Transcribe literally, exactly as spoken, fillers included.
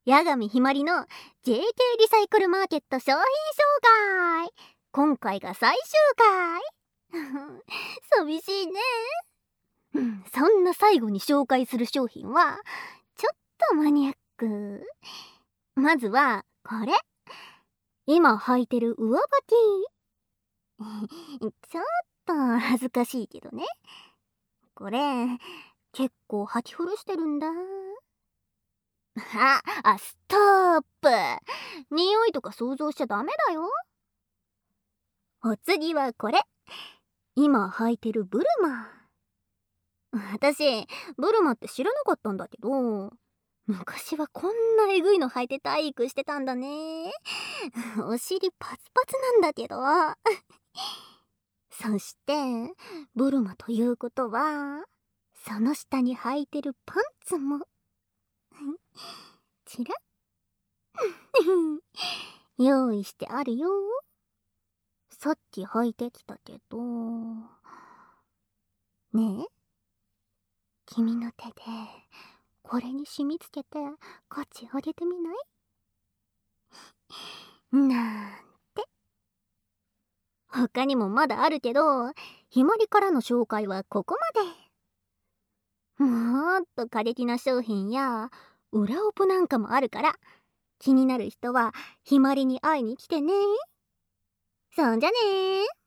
八神ひまりの ジェーケー リサイクルマーケット商品紹介。今回が最終回寂しいね、うん、そんな最後に紹介する商品はちょっとマニアック。まずはこれ、今履いてる上履きちょっと恥ずかしいけどね、これ結構履き古してるんだ。あ、あ、ストップ。匂いとか想像しちゃダメだよ。お次はこれ。今履いてるブルマ。私、ブルマって知らなかったんだけど、昔はこんなえぐいの履いて体育してたんだね。お尻パツパツなんだけど。そして、ブルマということは、その下に履いてるパンツも。チラッ用意してあるよ。さっき履いてきたけど。ねえ、君の手でこれに染みつけて価値上げてみない？なんて。他にもまだあるけど、ひまりからの紹介はここまで。もっと過激な商品や裏オプなんかもあるから、気になる人はひまりに会いに来てね。そんじゃねー。